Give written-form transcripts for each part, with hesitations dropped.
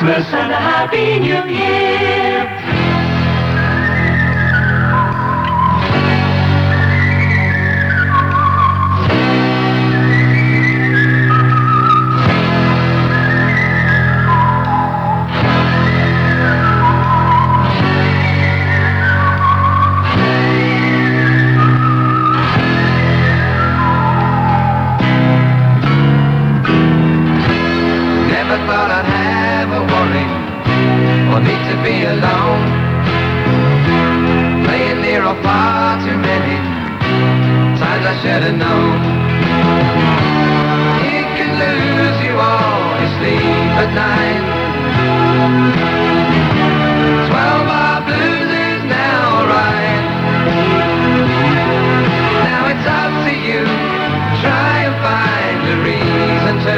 Christmas and a Happy New Year. Need to be alone. Playing near or far too many times I should have known. It can lose you all your sleep at night. 12-bar blues is now alright. Now it's up to you. Try and find a reason to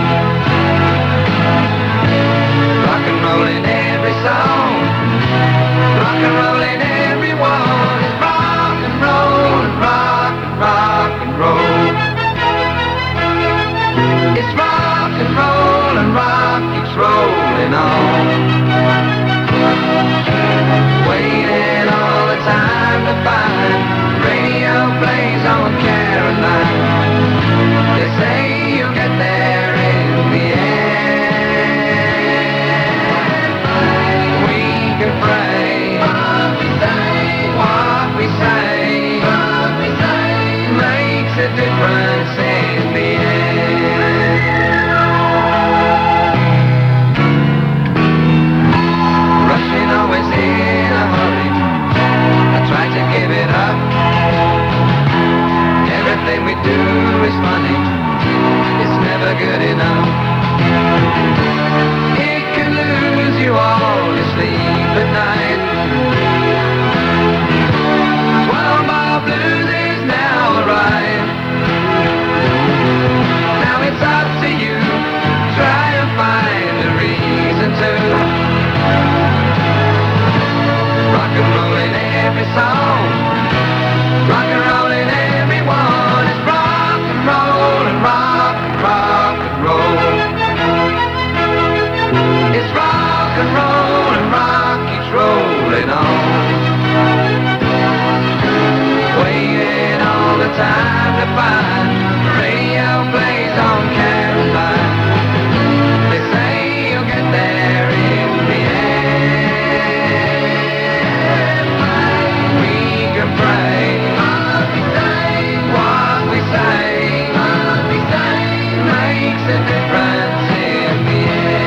rock and roll in every song, rock and roll in everyone. It's rock and roll and rock and rock and roll. It's rock and roll and rock keeps rolling on. Waiting all the time to find radio plays on Caroline. They say you'll get there in the end. Pray. What we say makes a difference in the end. Rushing always in a hurry, I try to give it up. Everything we do is funny, it's never good enough. It can lose you all your sleep at night. 12-bar blues is now alright. Now it's up to you. Try and find a reason to rock and roll in every song, rock and roll in everyone. It's rock and roll and rock and rock and roll. It's rock and roll and rock keeps rolling on. Waiting all the time to find radio plays on Caroline. They say you'll get there in the end. We can pray. What we say makes a difference in the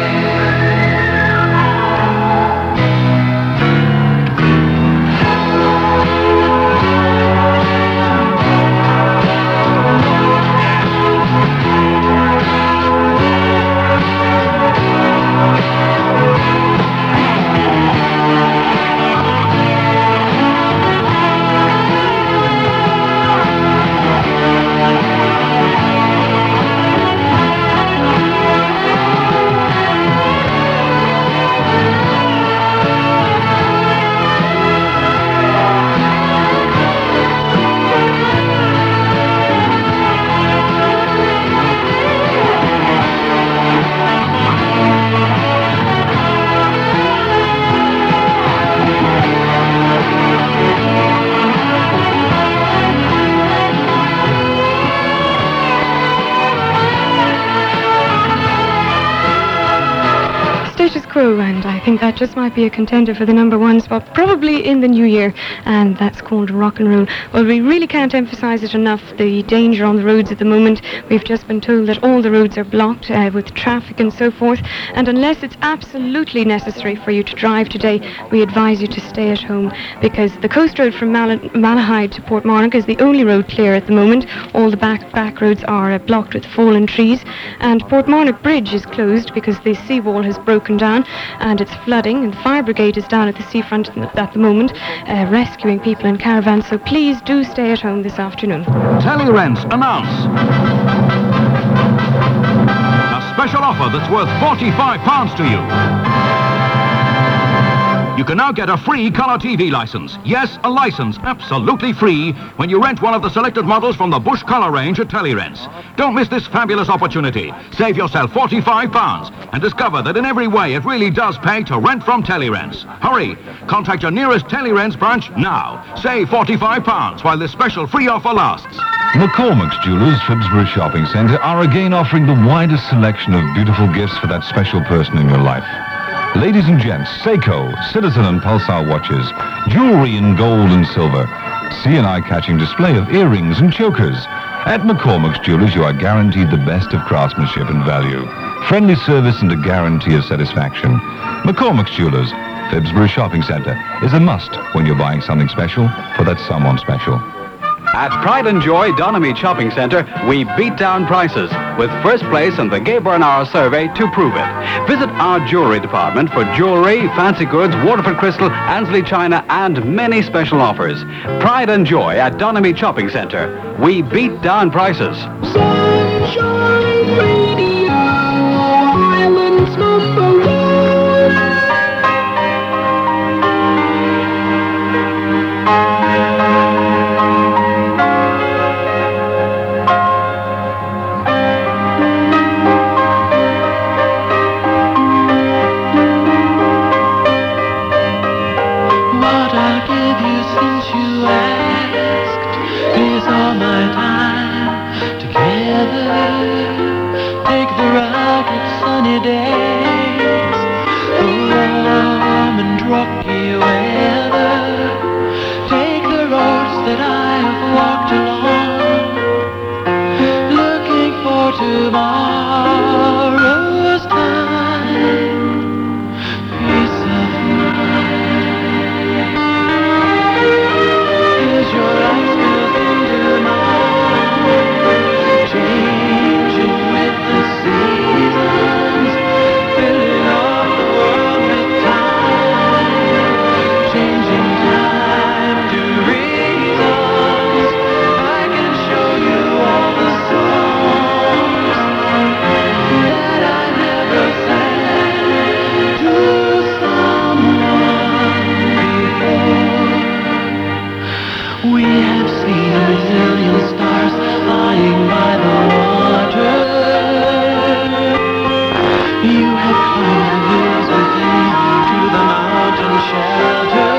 And I think that just might be a contender for the #1 spot, probably in the new year, and that's called Rock and Roll. Well, we really can't emphasize it enough, the danger on the roads at the moment. We've just been told that all the roads are blocked with traffic and so forth, and unless it's absolutely necessary for you to drive today, we advise you to stay at home, because the coast road from Malahide to Portmarnock is the only road clear at the moment. All the back roads are blocked with fallen trees, and Portmarnock Bridge is closed because the seawall has broken down and it's flooding, and Fire Brigade is down at the seafront at the moment rescuing people in caravans, so please do stay at home this afternoon. Telly-Rents announce a special offer that's worth £45 to you. You can now get a free colour TV licence. Yes, a licence, absolutely free, when you rent one of the selected models from the Bush colour range at Telirents. Don't miss this fabulous opportunity. Save yourself £45 and discover that in every way it really does pay to rent from Telirents. Hurry, contact your nearest Telirents branch now. Save £45 while this special free offer lasts. McCormick's Jewelers, Phibsbury Shopping Centre, are again offering the widest selection of beautiful gifts for that special person in your life. Ladies and gents, Seiko, Citizen and Pulsar watches, jewelry in gold and silver, see an eye-catching display of earrings and chokers. At McCormick's Jewelers, you are guaranteed the best of craftsmanship and value, friendly service and a guarantee of satisfaction. McCormick's Jewelers, Phibsbury Shopping Centre, is a must when you're buying something special for that someone special. At Pride and Joy Donemite Shopping Centre, we beat down prices with first place in the Gay Bernard survey to prove it. Visit our jewelry department for jewelry, fancy goods, Waterford Crystal, Ansley China, and many special offers. Pride and Joy at Donemite Shopping Centre. We beat down prices. Sunshine Radio, Ireland's number one. What I'll give you since you asked is all my time together. Take the rugged sunny days, the warm and rocky weather. Take the roads that I have walked along, looking for tomorrow's time. Peace of mind. Is your life spilled into mine, changing with the seasons, filling up the world with time, changing time to reasons. I can show you all the songs that I never sang to someone before. We have seen a million stars lying by the water. You have climbed the hills with me to the mountain shelter.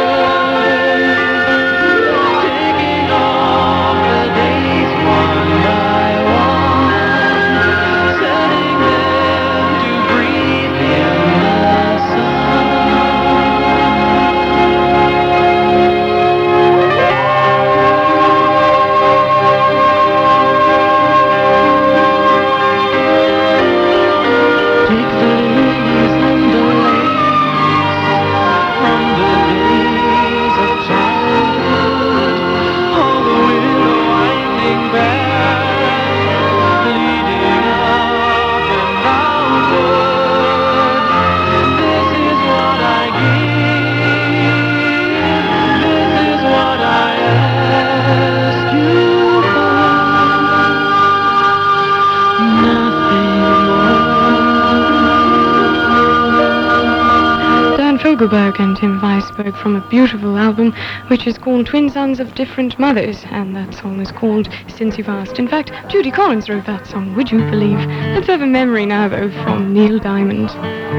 Taking off the days one by one, setting them to breathe in the sun. Take the lilies and the lace from the days of childhood, all the willow winding path leading up and downward. This is what I give, this is what I ask you for, nothing more. Dan Fogelberg and Tim Weisberg from a beautiful album which is called Twin Sons of Different Mothers, and that song is called Since You've Asked. In fact, Judy Collins wrote that song, would you believe? Let's have a memory now though from Neil Diamond.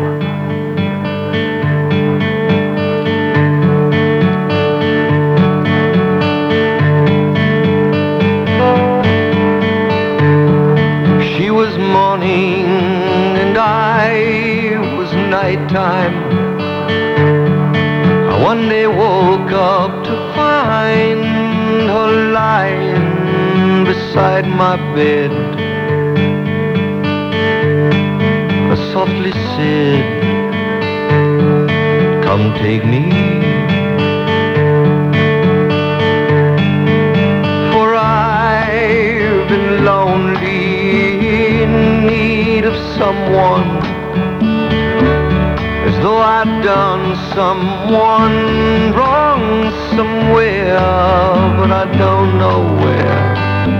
She was morning and I was nighttime. I one day woke up to find her lying beside my bed. I softly said, come take me, for I've been lonely, in need of someone, as though I'd done someone wrong somewhere, but I don't know where.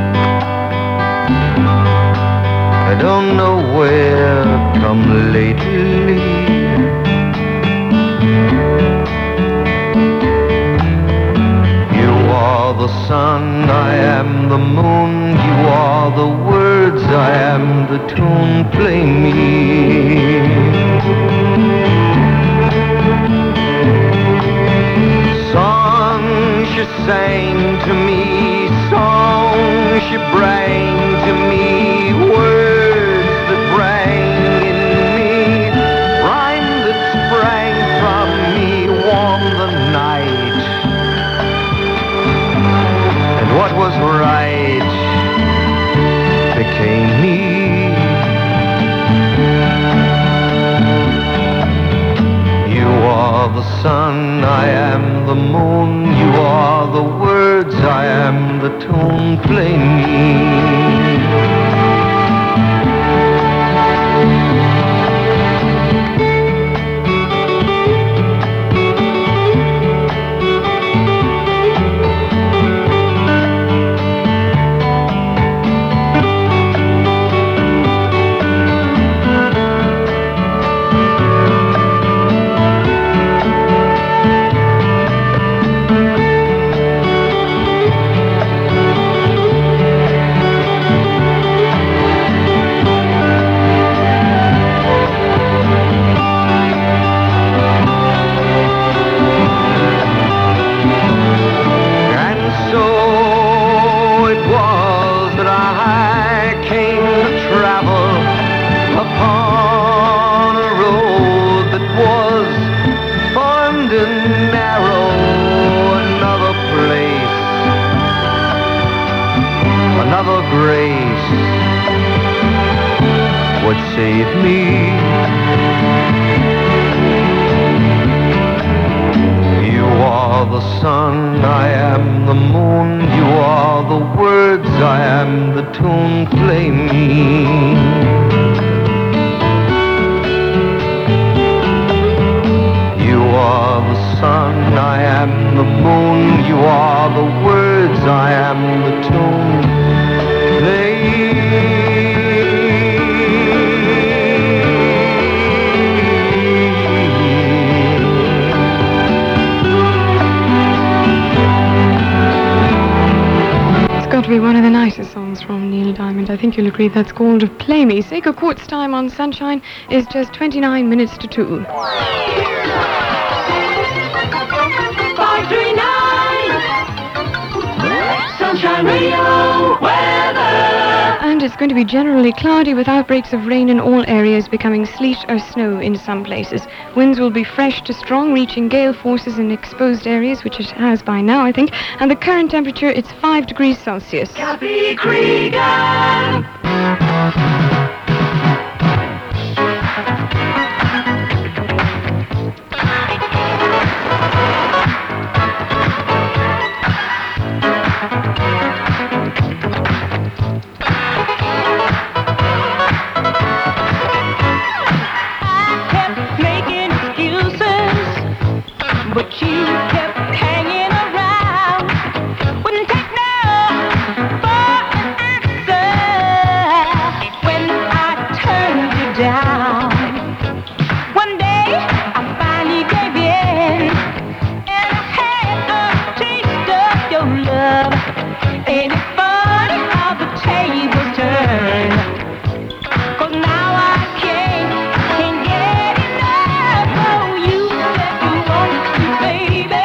I don't know where. Come lately, the moon, you are the words, I am the tune, play me. Songs she sang to me, songs she bring to me, words that rang in me, rhyme that sprang from me, warm the night. And what was right became me. You are the sun, I am the moon, you are the words, I am the tune, play me. Another grace would save me. You are the sun, I am the moon, you are the words, I am the tune, play me. You are the sun, I am the moon, you are the words, I am the tune. It's got to be one of the nicest songs from Neil Diamond. I think you'll agree that's called Play Me. Seiko Quartz time on Sunshine is just 29 minutes to 2. 539 Sunshine Radio weather. And it's going to be generally cloudy with outbreaks of rain in all areas, becoming sleet or snow in some places. Winds will be fresh to strong, reaching gale forces in exposed areas, which it has by now, I think. And the current temperature, it's 5 degrees Celsius. Kathy Cregan. But you kept hanging around, wouldn't take no for an answer when I turned you down. One day I finally gave in, and I had a taste of your love. Ain't it funny how the tables turn? 'Cause now I can't get enough. Oh, you said you wanted to, baby.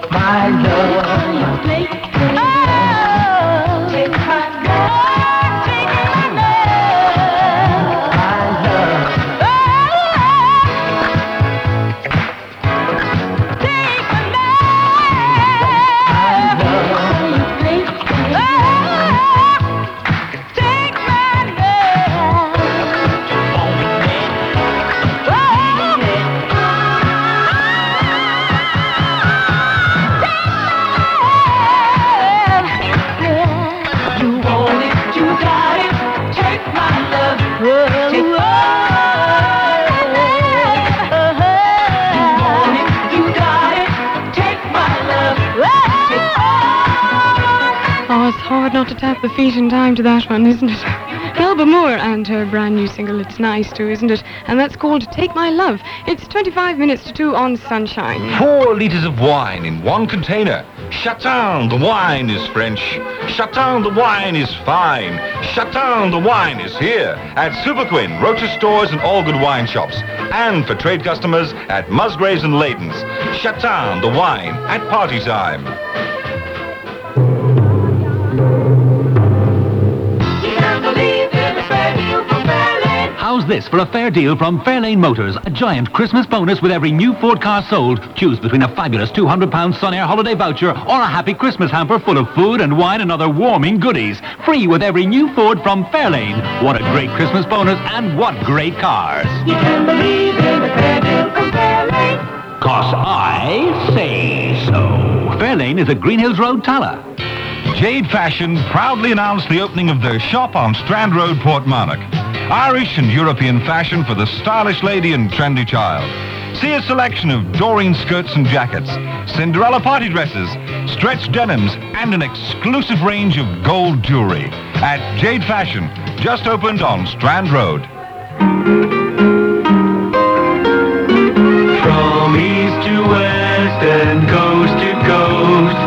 my love. Oh, take my love. Take my love. My love. Take my love. Take you want it, you got it. Take my love. Take you want it, you got it. Take my love. Oh, it's hard not to tap the feet in time to that one, isn't it? Melba Moore and her brand new single, It's Nice too, isn't it? And that's called Take My Love. It's 25 minutes to 2 on Sunshine. 4 liters of wine in one container. Chateau, the wine is French. Chateau, the wine is fine. Chateau, the wine is here at Super Quinn, Rocher stores and all good wine shops. And for trade customers at Musgraves and Leighton's. Chateau, the wine at party time. How's this for a fair deal from Fairlane Motors? A giant Christmas bonus with every new Ford car sold. Choose between a fabulous £200 Sun Air holiday voucher or a happy Christmas hamper full of food and wine and other warming goodies. Free with every new Ford from Fairlane. What a great Christmas bonus and what great cars. You can believe in a fair deal from Fairlane. 'Cause I say so. Fairlane is at Green Hills Road, Tala. Jade Fashion proudly announced the opening of their shop on Strand Road, Portmarnock. Irish and European fashion for the stylish lady and trendy child. See a selection of Doreen skirts and jackets, Cinderella party dresses, stretch denims, and an exclusive range of gold jewelry at Jade Fashion, just opened on Strand Road. From east to west and coast to coast,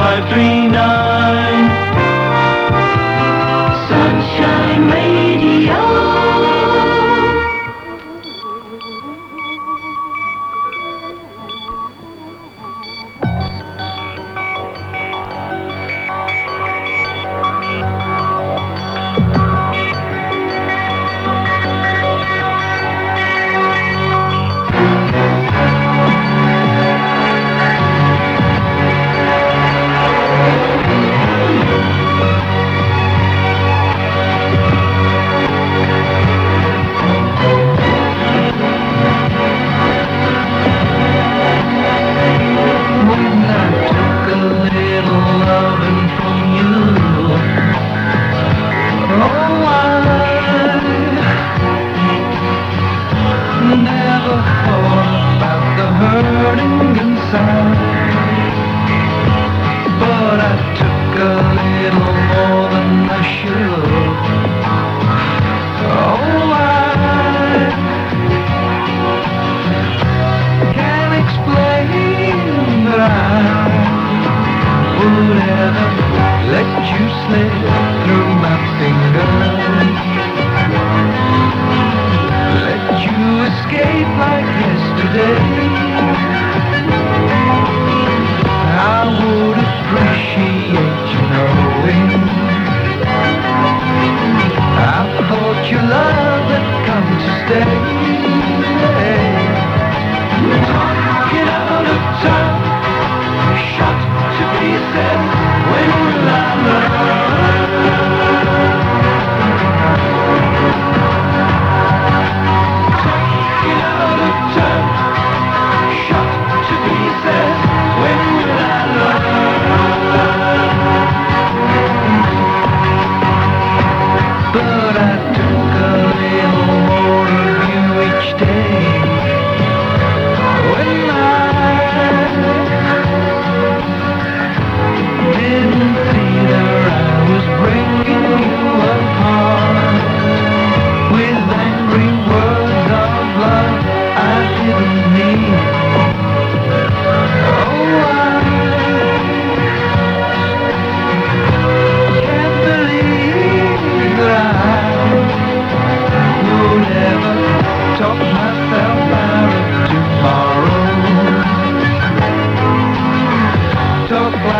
539 Sunshine Radio.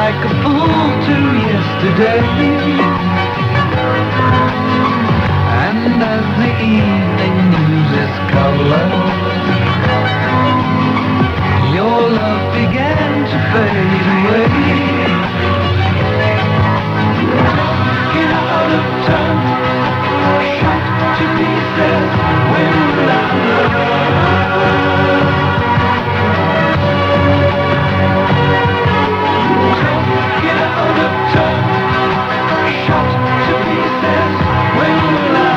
like a fool to yesterday. And as the evening loses color, your love began to fade away. Get out of town, shot to pieces, when will I learn? Get out of town, shot to pieces, when will I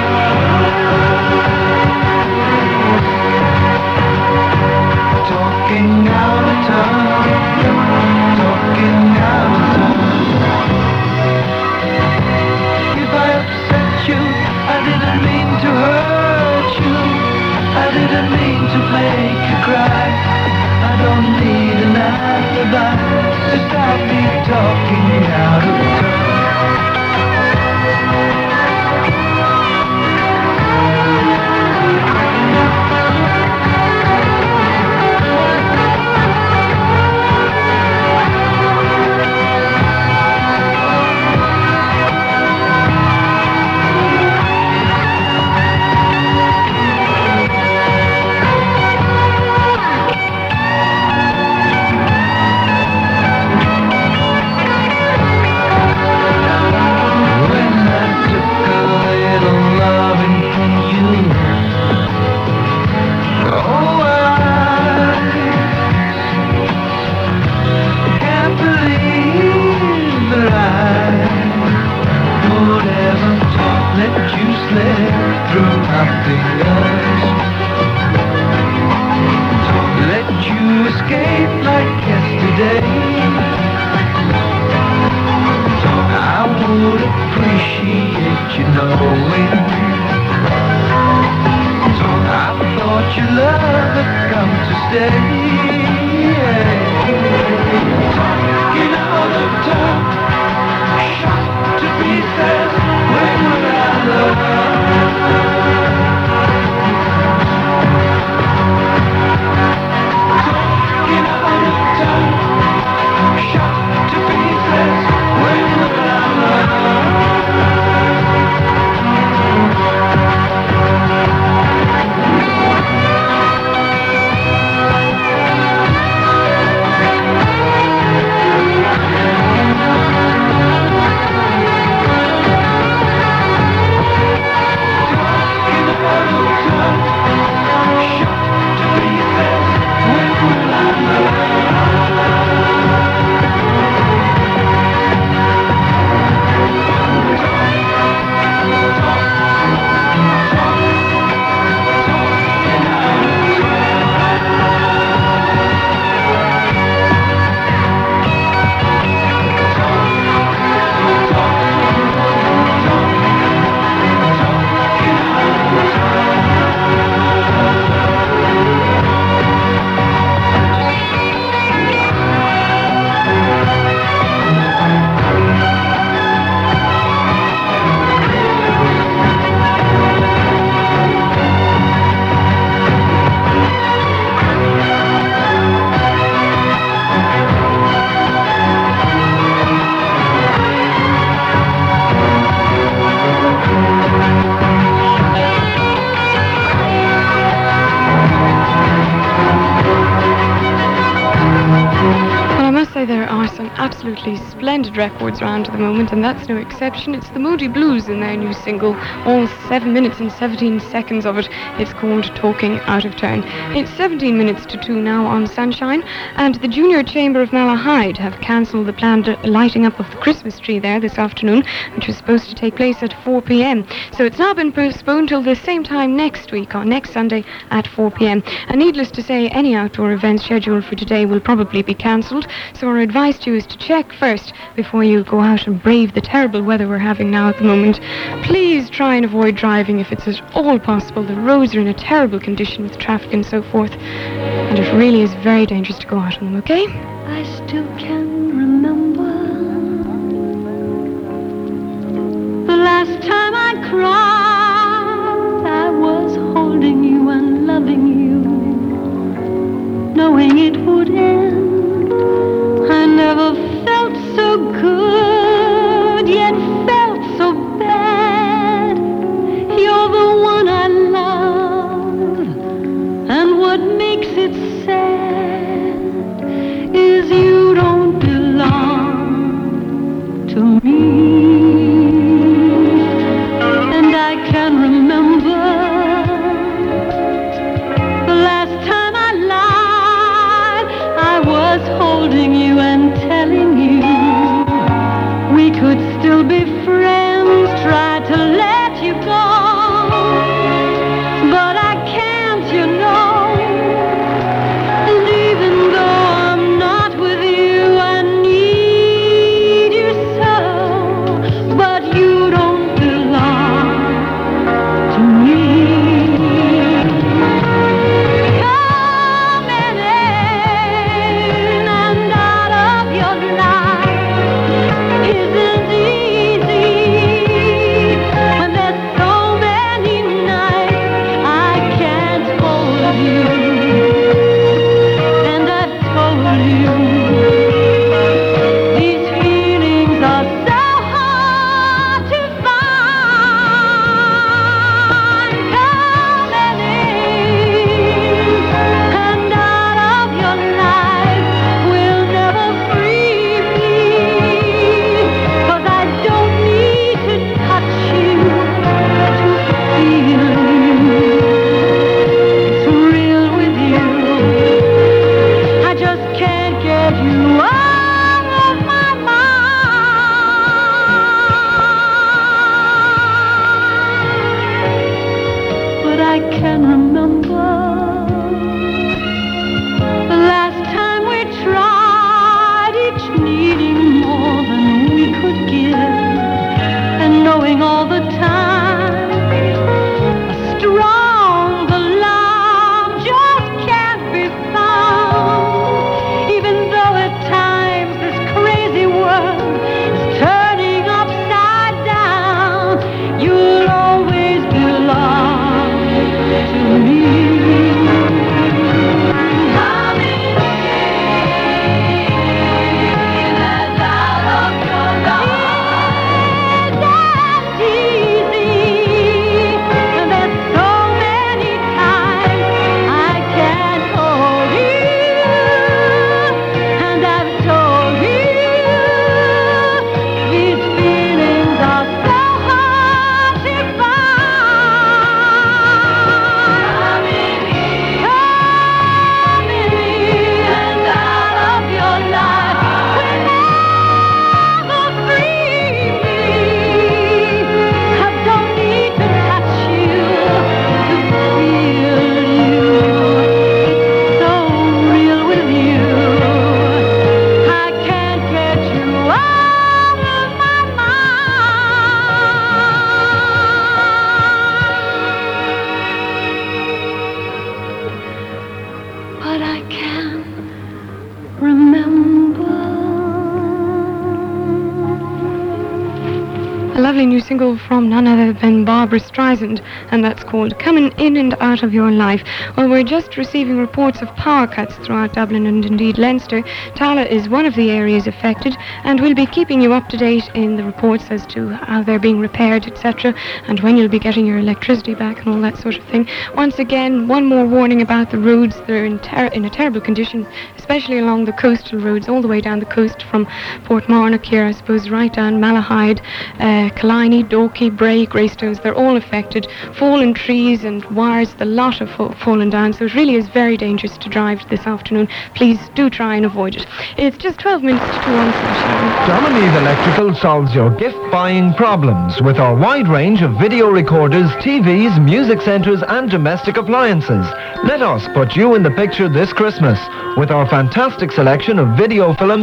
talking out of town, talking out of town. If I upset you, I didn't mean to hurt you. I didn't mean to make you cry. I don't need an alibi to stop me talking out of town. Absolutely splendid records around at the moment, and that's no exception. It's the Moody Blues in their new single, all 7 minutes and 17 seconds of it. It's called Talking Out of Town. It's 17 minutes to 2 now on Sunshine, and the Junior Chamber of Malahide have cancelled the planned lighting up of the Christmas tree there this afternoon, which was supposed to take place at 4 p.m. So it's now been postponed till the same time next week, on next Sunday at 4 p.m. And needless to say, any outdoor events scheduled for today will probably be cancelled, so our advice to you is to check first before you go out and brave the terrible weather we're having now at the moment. Please try and avoid driving if it's at all possible. The roads are in a terrible condition with traffic and so forth, and it really is very dangerous to go out on them, okay? I still can remember the last time I cried. I was holding you and loving you, knowing it would end. I never felt a lovely new single from none other than Barbara Streisand, and that's called Coming In and Out of Your Life. Well, we're just receiving reports of power cuts throughout Dublin and indeed Leinster. Tala is one of the areas affected, and we'll be keeping you up to date in the reports as to how they're being repaired, etc., and when you'll be getting your electricity back and all that sort of thing. Once again, one more warning about the roads. They're in a terrible condition, especially along the coastal roads, all the way down the coast from Portmarnock here, I suppose, right down Malahide, Killiney, Dalkey, Bray, Greystones. They're all affected. Fallen trees and wires, the lot have fallen down, so it really is very dangerous to drive this afternoon. Please do try and avoid it. It's just 12 minutes to 2 on Saturday. Dominique Electrical solves your gift buying problems with our wide range of video recorders, TVs, music centres and domestic appliances. Let us put you in the picture this Christmas with our fantastic selection of video films